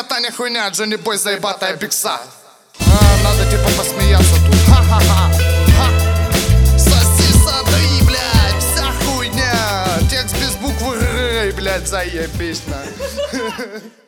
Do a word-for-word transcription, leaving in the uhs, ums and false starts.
братане, хуйня, Джонни Бой, заебатая бикса. А, надо типа посмеяться тут. Ха-ха-ха. Ха. Соси сады, блядь, вся хуйня. Текст без буквы Р, блядь, заебись, на.